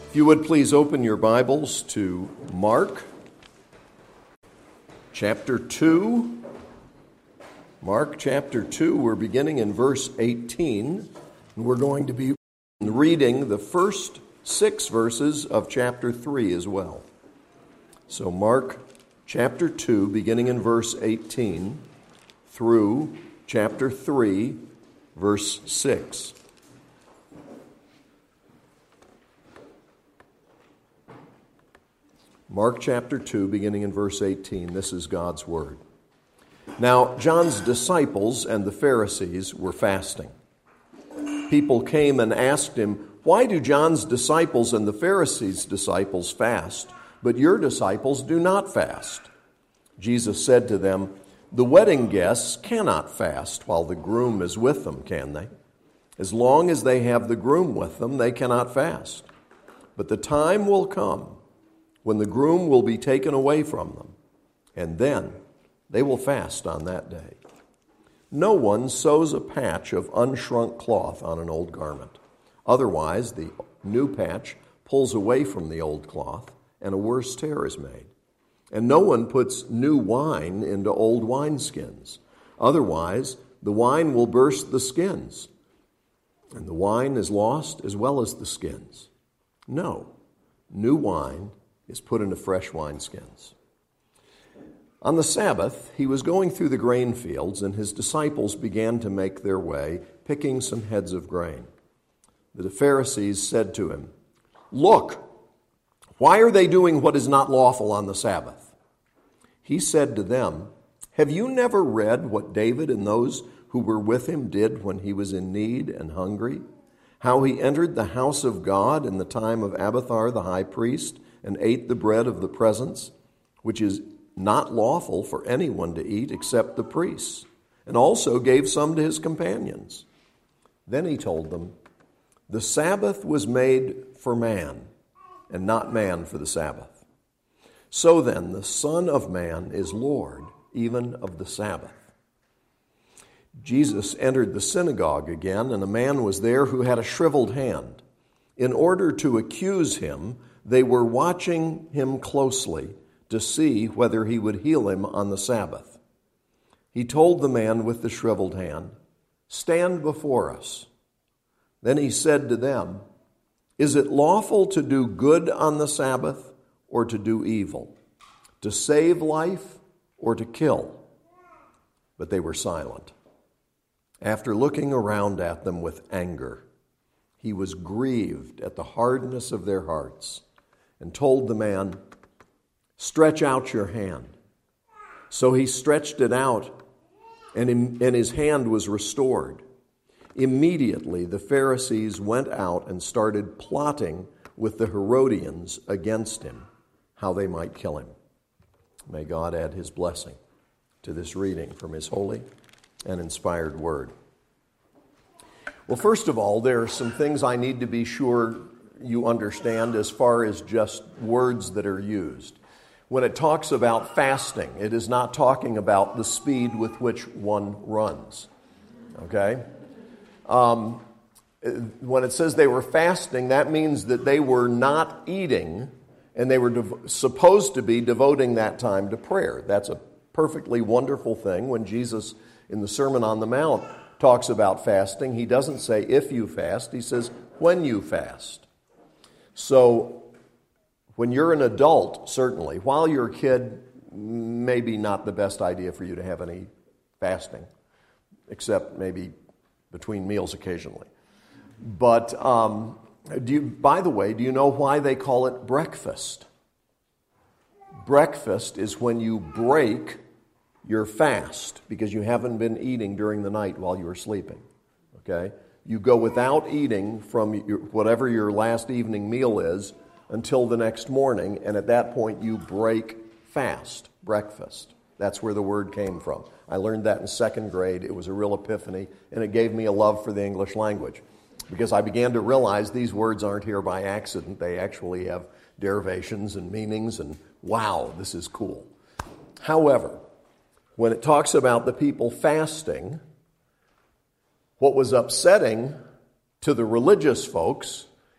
If you would please open your Bibles to Mark chapter 2. Mark chapter 2, we're beginning in verse 18. And we're going to be reading the first 6 verses of chapter 3 as well. So Mark chapter 2, beginning in verse 18, through chapter 3, verse 6. Mark chapter 2, beginning in verse 18, this is God's word. Now, John's disciples and the Pharisees were fasting. People came and asked him, "Why do John's disciples and the Pharisees' disciples fast, but your disciples do not fast?" Jesus said to them, "The wedding guests cannot fast while the groom is with them, can they? As long as they have the groom with them, they cannot fast. But the time will come when the groom will be taken away from them, and then they will fast on that day. No one sews a patch of unshrunk cloth on an old garment. Otherwise, the new patch pulls away from the old cloth, and a worse tear is made. And no one puts new wine into old wineskins. Otherwise, the wine will burst the skins, and the wine is lost as well as the skins. No, new wine is put into fresh wineskins." On the Sabbath, he was going through the grain fields, and his disciples began to make their way, picking some heads of grain. The Pharisees said to him, "Look, why are they doing what is not lawful on the Sabbath?" He said to them, "Have you never read what David and those who were with him did when he was in need and hungry? How he entered the house of God in the time of Abiathar the high priest and ate the bread of the presence, which is not lawful for anyone to eat except the priests, and also gave some to his companions." Then he told them, "The Sabbath was made for man, and not man for the Sabbath. So then the Son of Man is Lord even of the Sabbath." Jesus entered the synagogue again, and a man was there who had a shriveled hand. In order to accuse him, they were watching him closely to see whether he would heal him on the Sabbath. He told the man with the shriveled hand, "Stand before us." Then he said to them, "Is it lawful to do good on the Sabbath or to do evil, to save life or to kill?" But they were silent. After looking around at them with anger, he was grieved at the hardness of their hearts and told the man, "Stretch out your hand." So he stretched it out, and his hand was restored. Immediately the Pharisees went out and started plotting with the Herodians against him, how they might kill him. May God add his blessing to this reading from his holy and inspired word. Well, first of all, there are some things I need to be sure you understand as far as just words that are used. When it talks about fasting, it is not talking about the speed with which one runs. Okay? When it says they were fasting, that means that they were not eating, and they were supposed to be devoting that time to prayer. That's a perfectly wonderful thing. When Jesus, in the Sermon on the Mount, talks about fasting, he doesn't say if you fast, he says when you fast. So when you're an adult, certainly, while you're a kid, maybe not the best idea for you to have any fasting, except maybe between meals occasionally. But by the way, do you know why they call it breakfast? Breakfast is when you break your fast because you haven't been eating during the night while you were sleeping. Okay? You go without eating from whatever your last evening meal is until the next morning, and at that point you break fast, breakfast. That's where the word came from. I learned that in second grade. It was a real epiphany, and it gave me a love for the English language because I began to realize these words aren't here by accident. They actually have derivations and meanings, and wow, this is cool. However, when it talks about the people fasting, what was upsetting to the religious folks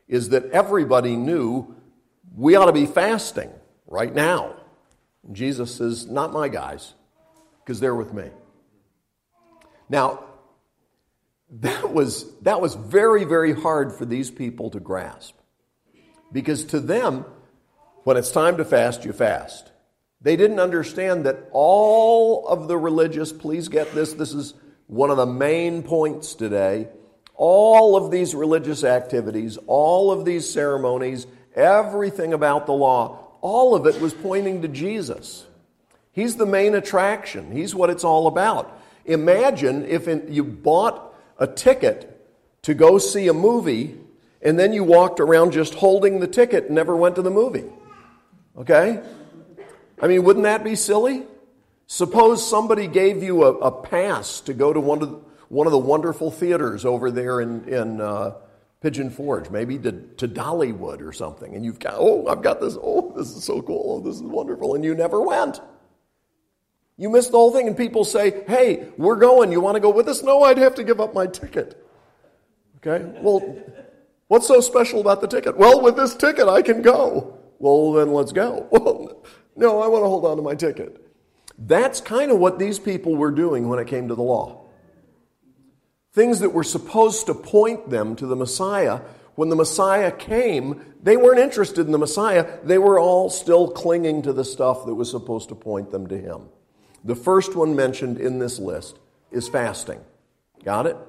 is that everybody knew we ought to be fasting right now. And Jesus says, not my guys, because they're with me. Now, that was very, very hard for these people to grasp. Because to them, when it's time to fast, you fast. They didn't understand that all of the religious, please get this is one of the main points today, all of these religious activities, all of these ceremonies, everything about the law, all of it was pointing to Jesus. He's the main attraction. He's what it's all about. Imagine if you bought a ticket to go see a movie and then you walked around just holding the ticket and never went to the movie. Okay? I mean, wouldn't that be silly? Suppose somebody gave you a pass to go to one of the wonderful theaters over there in Pigeon Forge, maybe to Dollywood or something, and you've got, I've got this, this is so cool, this is wonderful, and you never went. You missed the whole thing, and people say, hey, we're going, you want to go with us? No, I'd have to give up my ticket. Okay, well, what's so special about the ticket? Well, with this ticket, I can go. Well, then let's go. Well, no, I want to hold on to my ticket. That's kind of what these people were doing when it came to the law. Things that were supposed to point them to the Messiah. When the Messiah came, they weren't interested in the Messiah. They were all still clinging to the stuff that was supposed to point them to him. The first one mentioned in this list is fasting. Got it?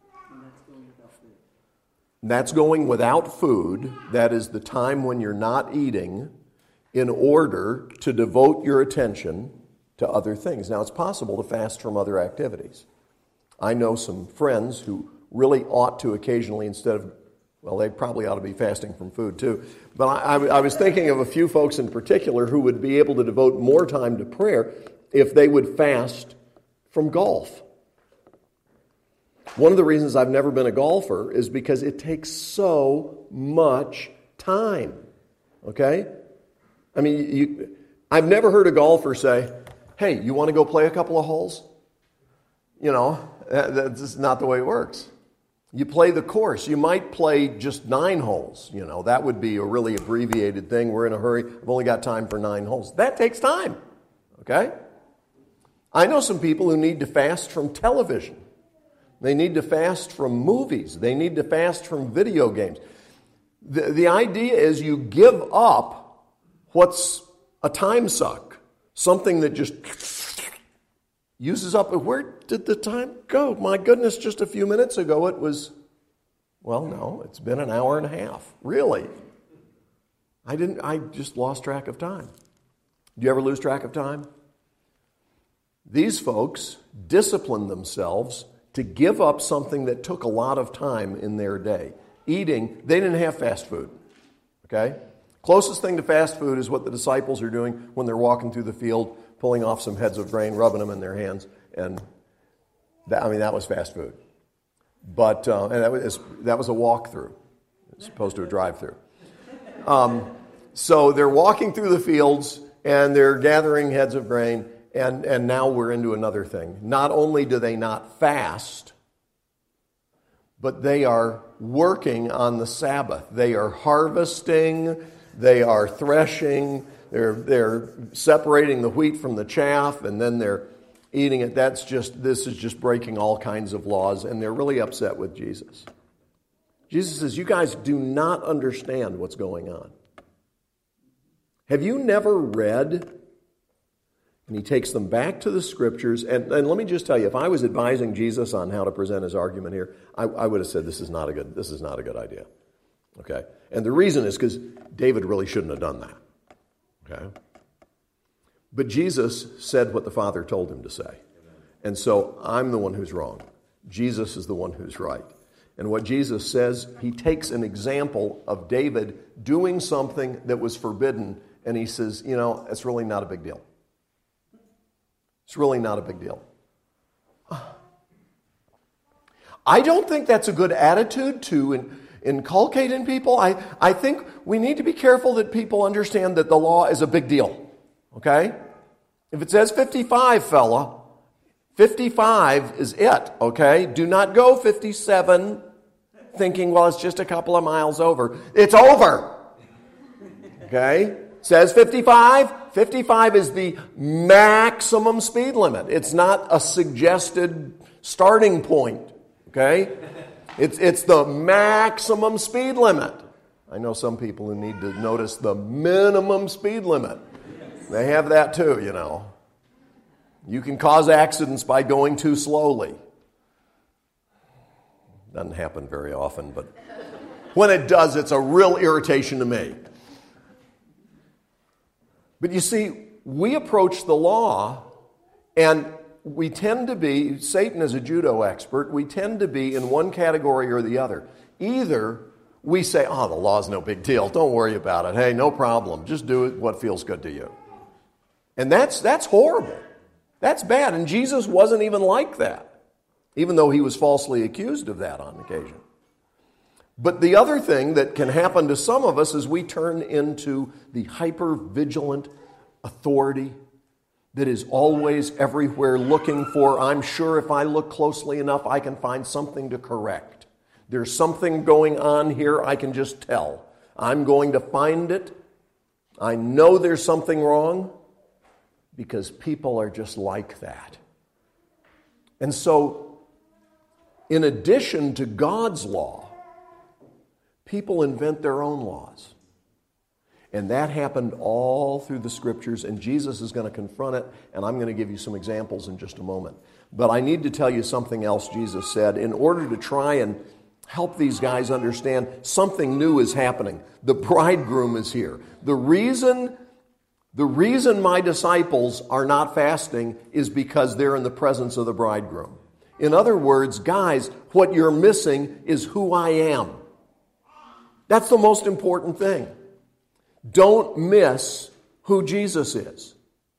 That's going without food. That is the time when you're not eating in order to devote your attention to other things. Now, it's possible to fast from other activities. I know some friends who really ought to occasionally, instead of, well, they probably ought to be fasting from food too. But I was thinking of a few folks in particular who would be able to devote more time to prayer if they would fast from golf. One of the reasons I've never been a golfer is because it takes so much time. Okay? I mean, I've never heard a golfer say, hey, you want to go play a couple of holes? You know, that's just not the way it works. You play the course. You might play just 9 holes. You know, that would be a really abbreviated thing. We're in a hurry. I've only got time for 9 holes. That takes time. Okay? I know some people who need to fast from television. They need to fast from movies. They need to fast from video games. The idea is you give up what's a time suck, something that just uses up. Where did the time go? My goodness, just a few minutes ago it was, well, no, it's been an hour and a half. Really? I just lost track of time. Do you ever lose track of time? These folks disciplined themselves to give up something that took a lot of time in their day. Eating, they didn't have fast food. Okay? Closest thing to fast food is what the disciples are doing when they're walking through the field, pulling off some heads of grain, rubbing them in their hands, and that was fast food. But and that was a walk-through, as opposed to a drive-through. So they're walking through the fields, and they're gathering heads of grain, and now we're into another thing. Not only do they not fast, but they are working on the Sabbath. They are harvesting, they are threshing, they're separating the wheat from the chaff, and then they're eating it. This is just breaking all kinds of laws, and they're really upset with Jesus. Jesus says, you guys do not understand what's going on. Have you never read? And he takes them back to the scriptures. And let me just tell you, if I was advising Jesus on how to present his argument here, I would have said, this is not a good idea. Okay? And the reason is because David really shouldn't have done that. Okay? But Jesus said what the Father told him to say. And so I'm the one who's wrong. Jesus is the one who's right. And what Jesus says, he takes an example of David doing something that was forbidden, and he says, it's really not a big deal. It's really not a big deal. I don't think that's a good attitude to inculcate in people. I think we need to be careful that people understand that the law is a big deal. Okay? If it says 55, fella, 55 is it. Okay? Do not go 57. thinking, well, it's just a couple of miles over. It's over. Okay? Says 55. 55 is the maximum speed limit. It's not a suggested starting point. Okay? It's the maximum speed limit. I know some people who need to notice the minimum speed limit. They have that too, you know. You can cause accidents by going too slowly. Doesn't happen very often, but when it does, it's a real irritation to me. But you see, we approach the law, and we tend to be, Satan is a judo expert, we tend to be in one category or the other. Either we say, oh, the law's no big deal, don't worry about it, hey, no problem, just do it what feels good to you. And that's horrible. That's bad, and Jesus wasn't even like that, even though he was falsely accused of that on occasion. But the other thing that can happen to some of us is we turn into the hyper-vigilant authority that is always everywhere looking for, I'm sure if I look closely enough, I can find something to correct. There's something going on here, I can just tell. I'm going to find it. I know there's something wrong because people are just like that. And so, in addition to God's law, people invent their own laws. And that happened all through the Scriptures, and Jesus is going to confront it, and I'm going to give you some examples in just a moment. But I need to tell you something else Jesus said. In order to try and help these guys understand something new is happening. The bridegroom is here. The reason my disciples are not fasting is because they're in the presence of the bridegroom. In other words, guys, what you're missing is who I am. That's the most important thing. Don't miss who Jesus is.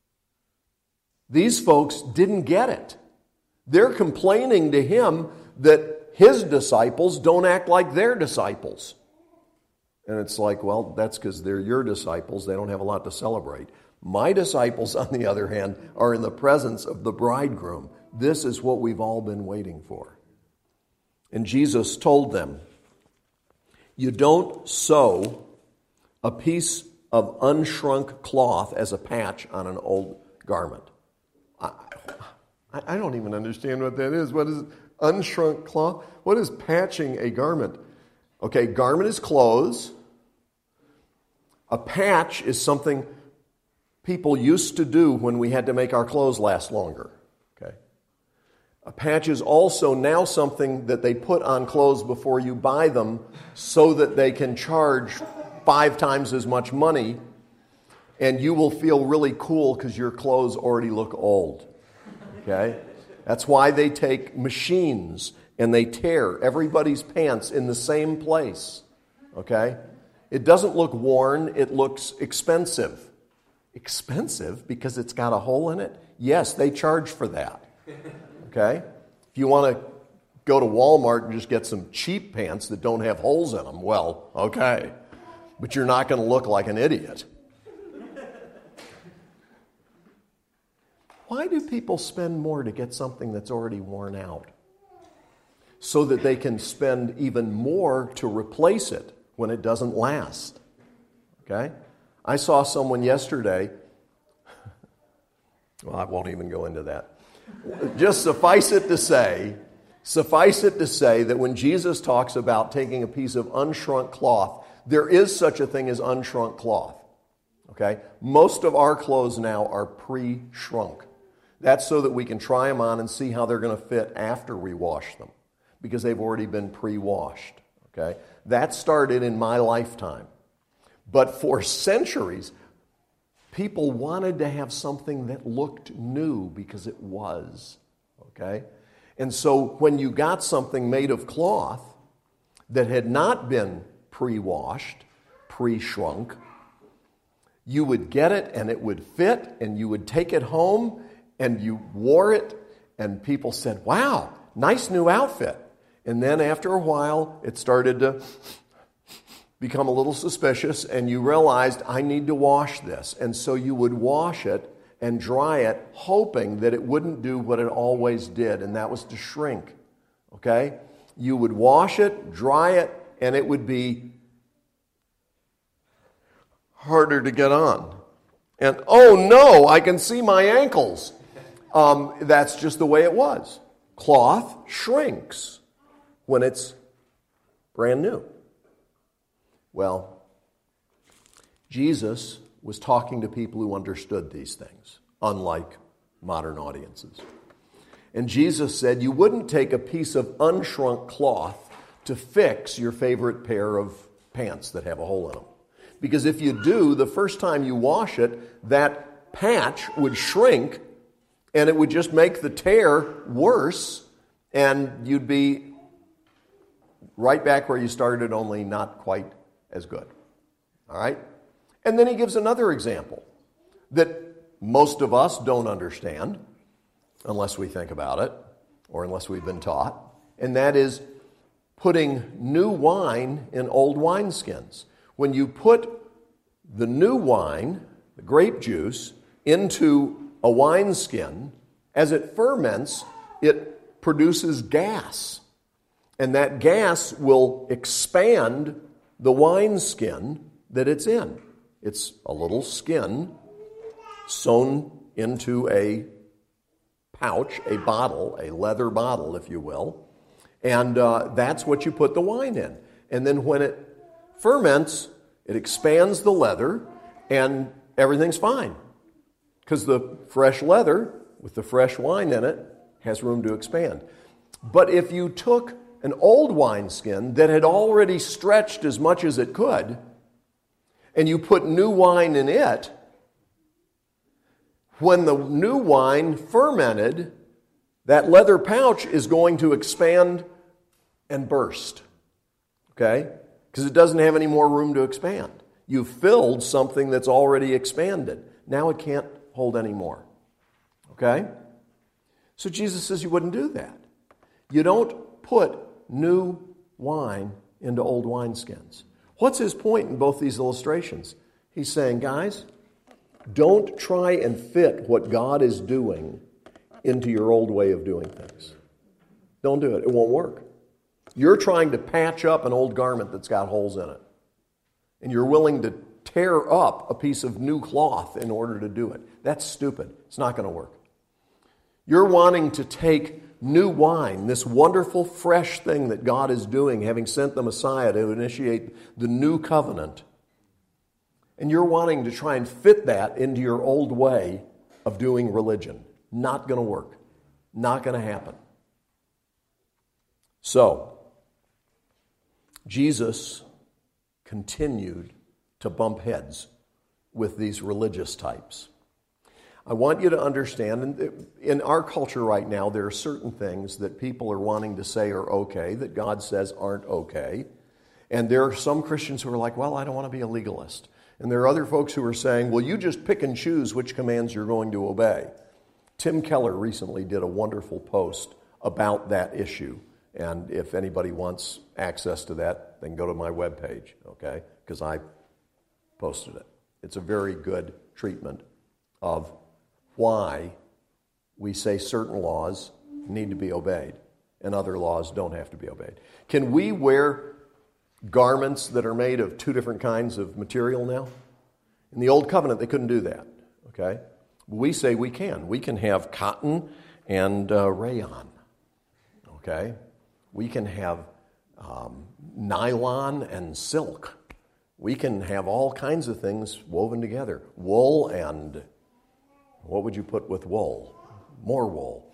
These folks didn't get it. They're complaining to him that his disciples don't act like their disciples. And it's like, well, that's because they're your disciples. They don't have a lot to celebrate. My disciples, on the other hand, are in the presence of the bridegroom. This is what we've all been waiting for. And Jesus told them, you don't sew a piece of unshrunk cloth as a patch on an old garment. I don't even understand what that is. What is unshrunk cloth? What is patching a garment? Okay, garment is clothes. A patch is something people used to do when we had to make our clothes last longer. Okay. A patch is also now something that they put on clothes before you buy them so that they can charge 5 times as much money and you will feel really cool because your clothes already look old. Okay? That's why they take machines and they tear everybody's pants in the same place. Okay? It doesn't look worn, it looks expensive. Expensive because it's got a hole in it? Yes, they charge for that. Okay? If you want to go to Walmart and just get some cheap pants that don't have holes in them, well, okay. But you're not going to look like an idiot. Why do people spend more to get something that's already worn out? So that they can spend even more to replace it when it doesn't last. Okay? I saw someone yesterday, well, I won't even go into that. Just suffice it to say that when Jesus talks about taking a piece of unshrunk cloth, there is such a thing as unshrunk cloth. Okay? Most of our clothes now are pre-shrunk. That's so that we can try them on and see how they're going to fit after we wash them, because they've already been pre-washed. Okay? That started in my lifetime. But for centuries, people wanted to have something that looked new because it was. Okay? And so when you got something made of cloth that had not been pre-washed, pre-shrunk, you would get it and it would fit and you would take it home and you wore it and people said, wow, nice new outfit. And then after a while, it started to become a little suspicious and you realized, I need to wash this. And so you would wash it and dry it, hoping that it wouldn't do what it always did, and that was to shrink. Okay? you would wash it, dry it, and it would be harder to get on. And, oh no, I can see my ankles. That's just the way it was. Cloth shrinks when it's brand new. Well, Jesus was talking to people who understood these things, unlike modern audiences. And Jesus said you wouldn't take a piece of unshrunk cloth to fix your favorite pair of pants that have a hole in them. Because if you do, the first time you wash it, that patch would shrink and it would just make the tear worse, and you'd be right back where you started, only not quite as good. All right? And then he gives another example that most of us don't understand unless we think about it or unless we've been taught, and that is putting new wine in old wineskins. When you put the new wine, the grape juice, into a wineskin, as it ferments, it produces gas. And that gas will expand the wineskin that it's in. It's a little skin sewn into a pouch, a bottle, a leather bottle, if you will. And that's what you put the wine in. And then when it ferments, it expands the leather, and everything's fine. Because the fresh leather with the fresh wine in it has room to expand. But if you took an old wineskin that had already stretched as much as it could, and you put new wine in it, when the new wine fermented, that leather pouch is going to expand and burst. Okay? Because it doesn't have any more room to expand. You filled something that's already expanded. Now it can't hold any more. Okay? So Jesus says you wouldn't do that. You don't put new wine into old wineskins. What's his point in both these illustrations? He's saying, guys, don't try and fit what God is doing into your old way of doing things. Don't do it. It won't work. You're trying to patch up an old garment that's got holes in it. And you're willing to tear up a piece of new cloth in order to do it. That's stupid. It's not going to work. You're wanting to take new wine, this wonderful fresh thing that God is doing, having sent the Messiah to initiate the new covenant, and you're wanting to try and fit that into your old way of doing religion. Not going to work. Not going to happen. So, Jesus continued to bump heads with these religious types. I want you to understand, and in our culture right now, there are certain things that people are wanting to say are okay, that God says aren't okay. And there are some Christians who are like, well, I don't want to be a legalist. And there are other folks who are saying, well, you just pick and choose which commands you're going to obey. Tim Keller recently did a wonderful post about that issue. And if anybody wants access to that, then go to my webpage, okay? Because I posted it. It's a very good treatment of why we say certain laws need to be obeyed and other laws don't have to be obeyed. Can we wear garments that are made of two different kinds of material now? In the Old Covenant, they couldn't do that, okay? We say we can. We can have cotton and rayon, okay? We can have nylon and silk. We can have all kinds of things woven together. Wool and, what would you put with wool? More wool.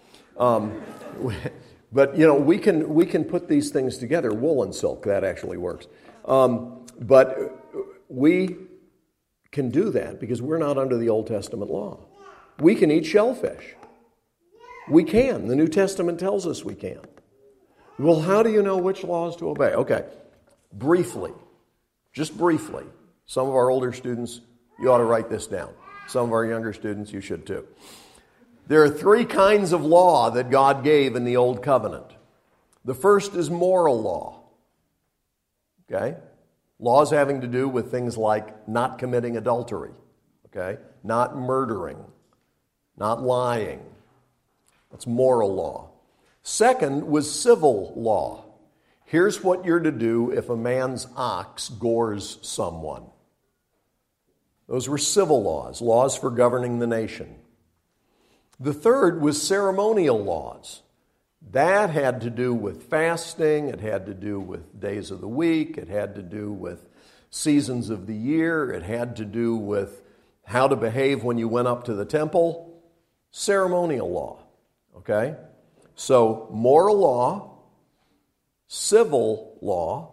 But, you know, we can put these things together. Wool and silk, that actually works. But we can do that because we're not under the Old Testament law. We can eat shellfish. We can. The New Testament tells us we can. Well, how do you know which laws to obey? Okay, briefly, just briefly. Some of our older students, you ought to write this down. Some of our younger students, you should too. There are three kinds of law that God gave in the Old Covenant. The first is moral law. Okay? Laws having to do with things like not committing adultery. Okay? Not murdering. Not lying. That's moral law. Second was civil law. Here's what you're to do if a man's ox gores someone. Those were civil laws, laws for governing the nation. The third was ceremonial laws. That had to do with fasting, it had to do with days of the week, it had to do with seasons of the year, it had to do with how to behave when you went up to the temple. Ceremonial law, okay? So moral law, civil law,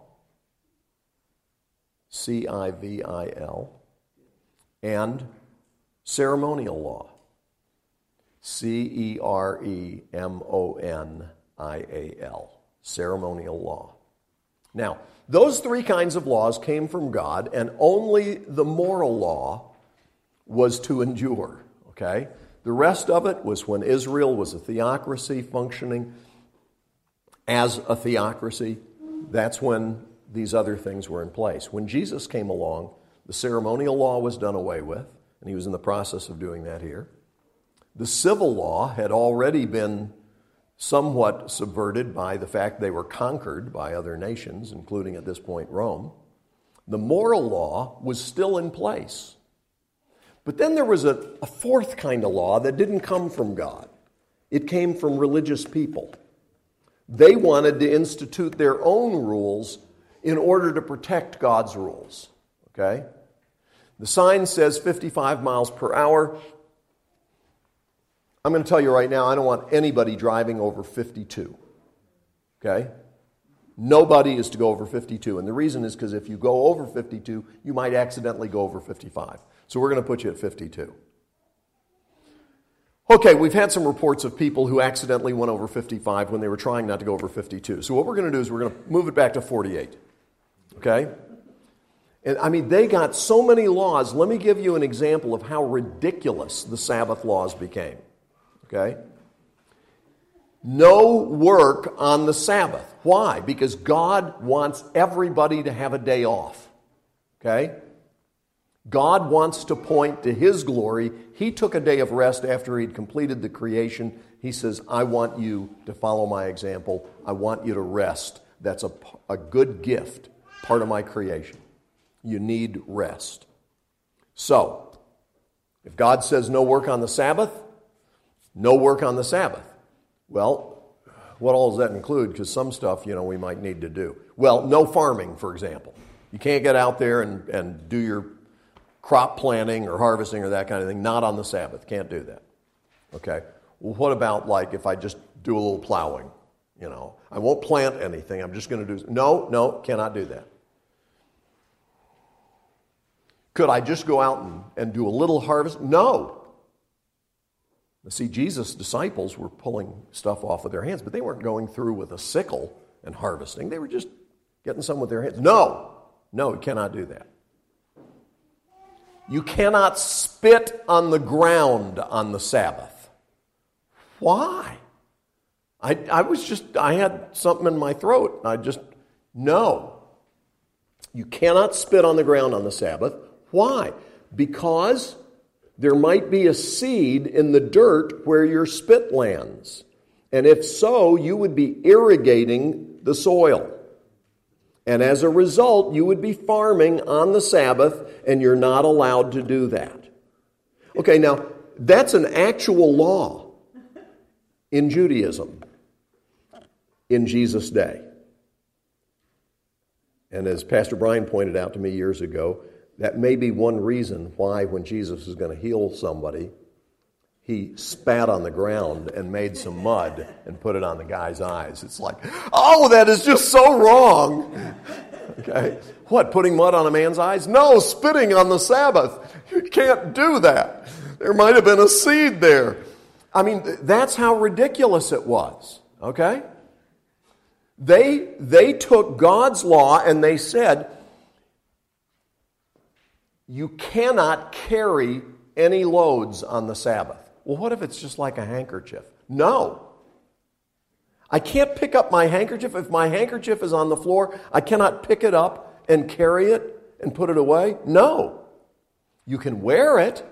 C-I-V-I-L, and ceremonial law, C-E-R-E-M-O-N-I-A-L, ceremonial law. Now, those three kinds of laws came from God, and only the moral law was to endure, okay? The rest of it was when Israel was a theocracy functioning as a theocracy. That's when these other things were in place. When Jesus came along, the ceremonial law was done away with, and he was in the process of doing that here. The civil law had already been somewhat subverted by the fact they were conquered by other nations, including at this point Rome. The moral law was still in place. But then there was a fourth kind of law that didn't come from God. It came from religious people. They wanted to institute their own rules in order to protect God's rules. Okay? The sign says 55 miles per hour. I'm going to tell you right now, I don't want anybody driving over 52. Okay? Nobody is to go over 52. And the reason is because if you go over 52, you might accidentally go over 55. So we're going to put you at 52. Okay, we've had some reports of people who accidentally went over 55 when they were trying not to go over 52. So what we're going to do is we're going to move it back to 48. Okay? And I mean, they got so many laws. Let me give you an example of how ridiculous the Sabbath laws became. Okay? No work on the Sabbath. Why? Because God wants everybody to have a day off. Okay? God wants to point to His glory. He took a day of rest after He'd completed the creation. He says, I want you to follow my example. I want you to rest. That's a good gift, part of my creation. You need rest. So, if God says no work on the Sabbath, no work on the Sabbath. Well, what all does that include? Because some stuff, we might need to do. Well, no farming, for example. You can't get out there and do your crop planting or harvesting or that kind of thing. Not on the Sabbath. Can't do that. Okay? Well, what about if I just do a little plowing? I won't plant anything. I'm just going to do... No, cannot do that. Could I just go out and do a little harvest? No. See, Jesus' disciples were pulling stuff off with their hands, but they weren't going through with a sickle and harvesting. They were just getting some with their hands. No, you cannot do that. You cannot spit on the ground on the Sabbath. Why? I had something in my throat. No. You cannot spit on the ground on the Sabbath. Why? Because there might be a seed in the dirt where your spit lands. And if so, you would be irrigating the soil. And as a result, you would be farming on the Sabbath, and you're not allowed to do that. Okay, now, that's an actual law in Judaism in Jesus' day. And as Pastor Brian pointed out to me years ago, that may be one reason why when Jesus was going to heal somebody, he spat on the ground and made some mud and put it on the guy's eyes. It's like, oh, that is just so wrong. Okay. What, putting mud on a man's eyes? No, spitting on the Sabbath. You can't do that. There might have been a seed there. I mean, that's how ridiculous it was. Okay? They took God's law and they said, you cannot carry any loads on the Sabbath. Well, what if it's just like a handkerchief? No. I can't pick up my handkerchief. If my handkerchief is on the floor, I cannot pick it up and carry it and put it away. No. You can wear it.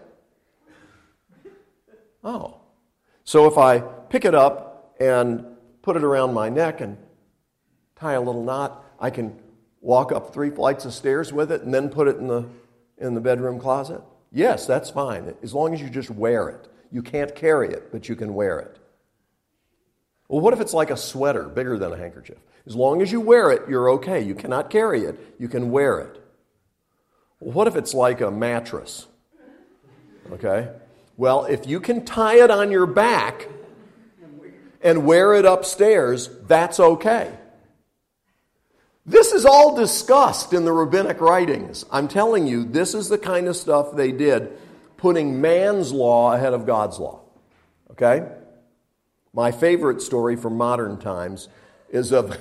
Oh. So if I pick it up and put it around my neck and tie a little knot. I can walk up 3 flights of stairs with it and then put it in the bedroom closet. Yes, that's fine, as long as you just wear it. You can't carry it, but you can wear it. Well, what if it's like a sweater, bigger than a handkerchief? As long as you wear it, you're okay. You cannot carry it. You can wear it. Well, what if it's like a mattress? Okay? Well, if you can tie it on your back and wear it upstairs, that's okay. This is all discussed in the rabbinic writings. I'm telling you, this is the kind of stuff they did, putting man's law ahead of God's law. Okay? My favorite story from modern times is of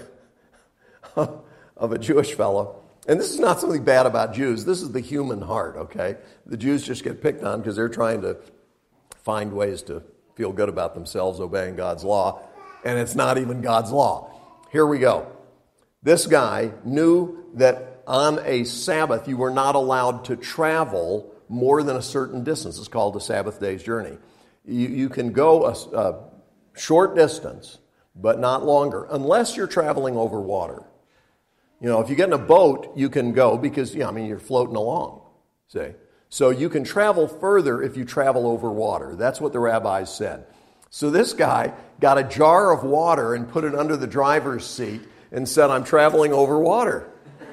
a Jewish fellow. And this is not something bad about Jews. This is the human heart, okay? The Jews just get picked on because they're trying to find ways to feel good about themselves obeying God's law. And it's not even God's law. Here we go. This guy knew that on a Sabbath you were not allowed to travel more than a certain distance. It's called a Sabbath day's journey. You can go a short distance, but not longer, unless you're traveling over water. You know, if you get in a boat, you can go because, you're floating along, see? So you can travel further if you travel over water. That's what the rabbis said. So this guy got a jar of water and put it under the driver's seat and said, I'm traveling over water.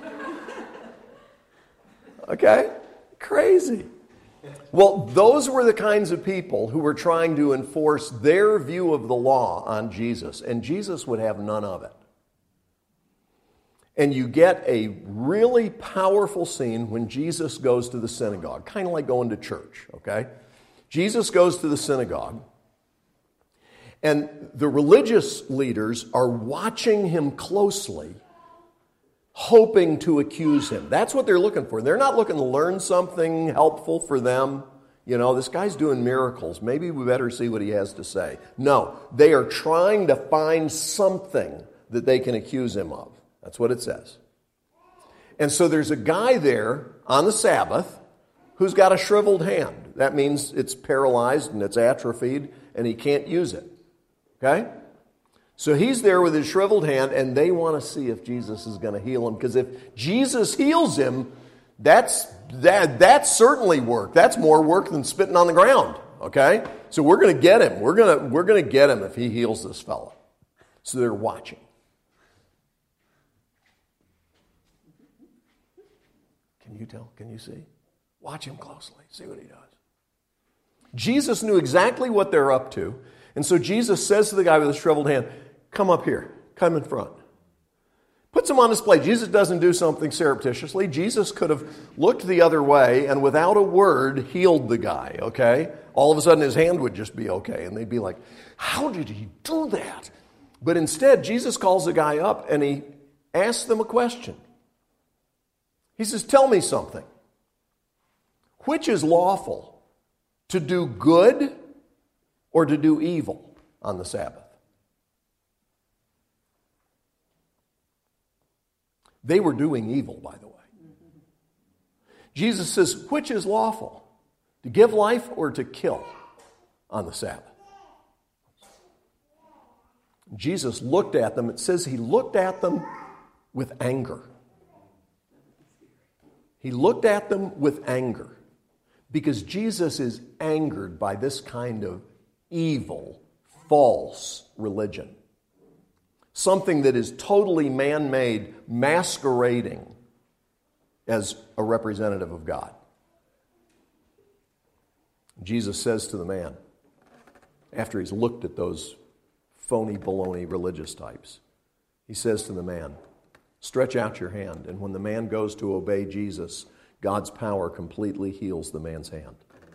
Okay? Crazy. Well, those were the kinds of people who were trying to enforce their view of the law on Jesus, and Jesus would have none of it. And you get a really powerful scene when Jesus goes to the synagogue, kind of like going to church, okay? Jesus goes to the synagogue, and the religious leaders are watching him closely, hoping to accuse him. That's what they're looking for. They're not looking to learn something helpful for them. This guy's doing miracles. Maybe we better see what he has to say. No, they are trying to find something that they can accuse him of. That's what it says. And so there's a guy there on the Sabbath who's got a shriveled hand. That means it's paralyzed and it's atrophied and he can't use it. Okay? So he's there with his shriveled hand, and they want to see if Jesus is going to heal him. Because if Jesus heals him, that's certainly work. That's more work than spitting on the ground. Okay? So we're going to get him. We're going to get him if he heals this fellow. So they're watching. Can you tell? Can you see? Watch him closely. See what he does. Jesus knew exactly what they're up to. And so Jesus says to the guy with the shriveled hand, come up here. Come in front. Puts him on display. Jesus doesn't do something surreptitiously. Jesus could have looked the other way and without a word healed the guy, okay? All of a sudden his hand would just be okay. And they'd be like, how did he do that? But instead, Jesus calls the guy up and he asks them a question. He says, tell me something. Which is lawful, to do good or to do evil on the Sabbath? They were doing evil, by the way. Jesus says, which is lawful, to give life or to kill on the Sabbath? Jesus looked at them. It says he looked at them with anger. He looked at them with anger because Jesus is angered by this kind of evil, false religion. Something that is totally man-made, masquerading as a representative of God. Jesus says to the man, after he's looked at those phony, baloney religious types, he says to the man, stretch out your hand. And when the man goes to obey Jesus, God's power completely heals the man's hand.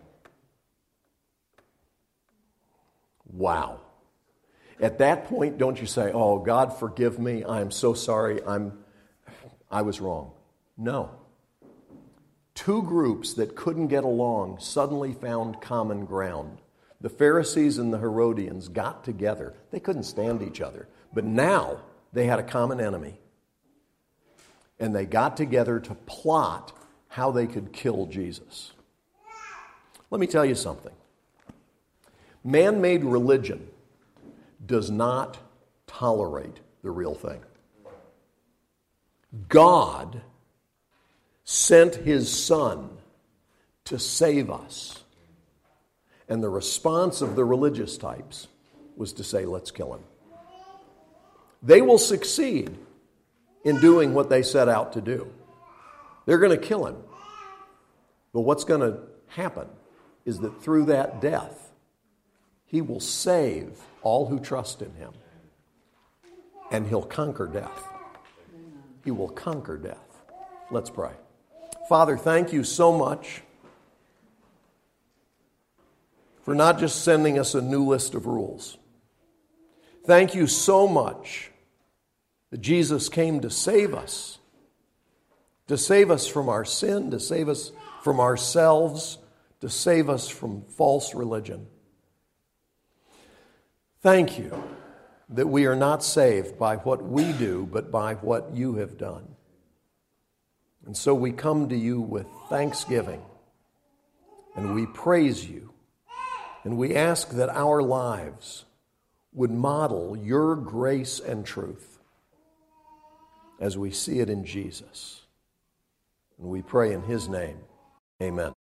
Wow. At that point, don't you say, oh, God, forgive me. I'm so sorry. I was wrong. No. Two groups that couldn't get along suddenly found common ground. The Pharisees and the Herodians got together. They couldn't stand each other. But now they had a common enemy. And they got together to plot how they could kill Jesus. Let me tell you something. Man-made religion does not tolerate the real thing. God sent His Son to save us. And the response of the religious types was to say, let's kill him. They will succeed in doing what they set out to do. They're going to kill him. But what's going to happen is that through that death, He will save all who trust in Him. And He'll conquer death. He will conquer death. Let's pray. Father, thank you so much for not just sending us a new list of rules. Thank you so much that Jesus came to save us from our sin, to save us from ourselves, to save us from false religion. Thank you that we are not saved by what we do, but by what you have done. And so we come to you with thanksgiving, and we praise you, and we ask that our lives would model your grace and truth as we see it in Jesus. And we pray in His name. Amen.